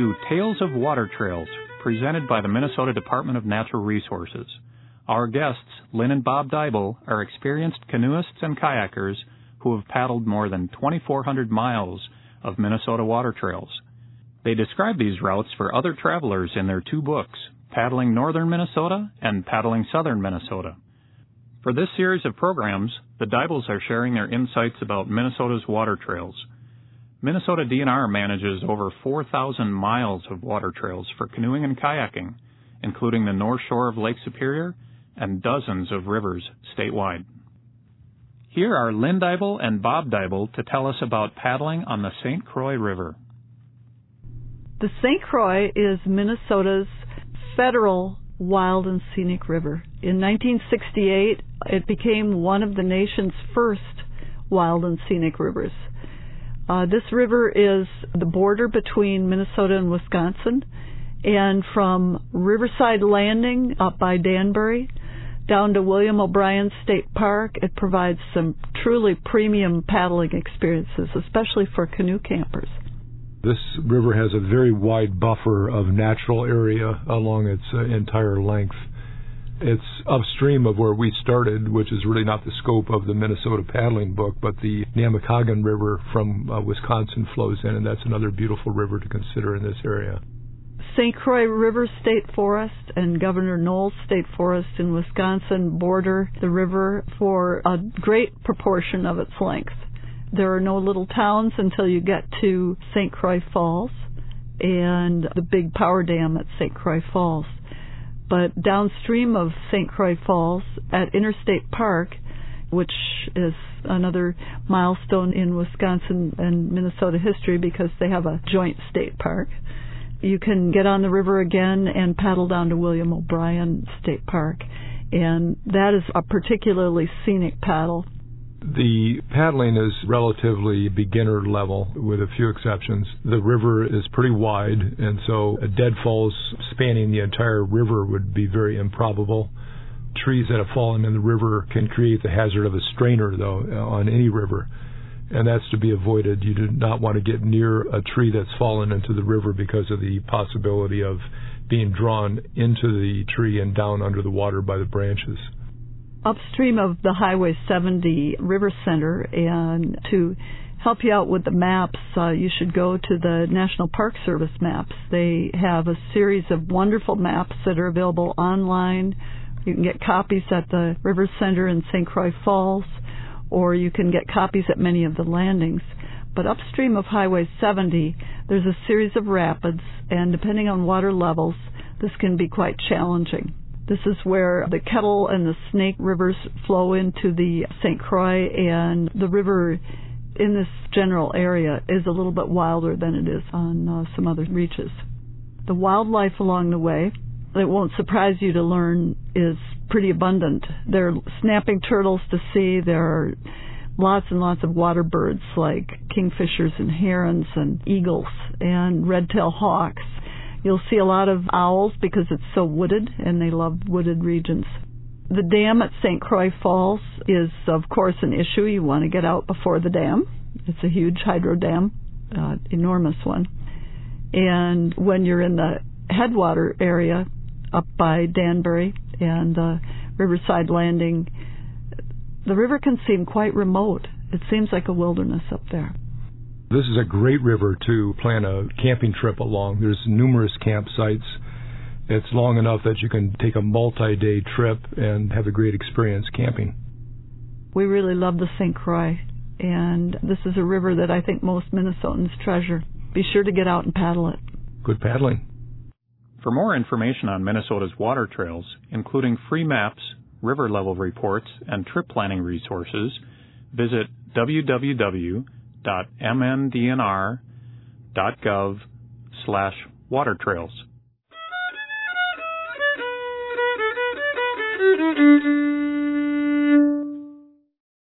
to Tales of Water Trails, presented by the Minnesota Department of Natural Resources. Our guests, Lynn and Bob Dybel, are experienced canoeists and kayakers who have paddled more than 2,400 miles of Minnesota water trails. They describe these routes for other travelers in their two books, Paddling Northern Minnesota and Paddling Southern Minnesota. For this series of programs, the Dybels are sharing their insights about Minnesota's water trails. Minnesota DNR manages over 4,000 miles of water trails for canoeing and kayaking, including the North Shore of Lake Superior and dozens of rivers statewide. Here are Lynn Dybel and Bob Dybel to tell us about paddling on the St. Croix River. The St. Croix is Minnesota's federal wild and scenic river. In 1968, it became one of the nation's first wild and scenic rivers. This river is the border between Minnesota and Wisconsin, and from Riverside Landing up by Danbury down to William O'Brien State Park, it provides some truly premium paddling experiences, especially for canoe campers. This river has a very wide buffer of natural area along its entire length. It's upstream of where we started, which is really not the scope of the Minnesota paddling book, but the Namekagon River from Wisconsin flows in, and that's another beautiful river to consider in this area. St. Croix River State Forest and Governor Knowles State Forest in Wisconsin border the river for a great proportion of its length. There are no little towns until you get to St. Croix Falls and the big power dam at St. Croix Falls. But downstream of St. Croix Falls at Interstate Park, which is another milestone in Wisconsin and Minnesota history because they have a joint state park, you can get on the river again and paddle down to William O'Brien State Park. And that is a particularly scenic paddle. The paddling is relatively beginner level with a few exceptions. The river is pretty wide, and so deadfalls spanning the entire river would be very improbable. Trees that have fallen in the river can create the hazard of a strainer, though, on any river, and that's to be avoided. You do not want to get near a tree that's fallen into the river because of the possibility of being drawn into the tree and down under the water by the branches. Upstream of the Highway 70 River Center, and to help you out with the maps, you should go to the National Park Service maps. They have a series of wonderful maps that are available online. You can get copies at the River Center in St. Croix Falls, or you can get copies at many of the landings. But upstream of Highway 70, there's a series of rapids, and depending on water levels, this can be quite challenging. This is where the Kettle and the Snake rivers flow into the St. Croix, and the river in this general area is a little bit wilder than it is on some other reaches. The wildlife along the way, it won't surprise you to learn, is pretty abundant. There are snapping turtles to see. There are lots and lots of water birds like kingfishers and herons and eagles and red-tailed hawks. You'll see a lot of owls because it's so wooded, and they love wooded regions. The dam at St. Croix Falls is, of course, an issue. You want to get out before the dam. It's a huge hydro dam, enormous one. And when you're in the headwater area up by Danbury and Riverside Landing, the river can seem quite remote. It seems like a wilderness up there. This is a great river to plan a camping trip along. There's numerous campsites. It's long enough that you can take a multi-day trip and have a great experience camping. We really love the St. Croix, and this is a river that I think most Minnesotans treasure. Be sure to get out and paddle it. Good paddling. For more information on Minnesota's water trails, including free maps, river level reports, and trip planning resources, visit www.mndnr.gov/watertrails.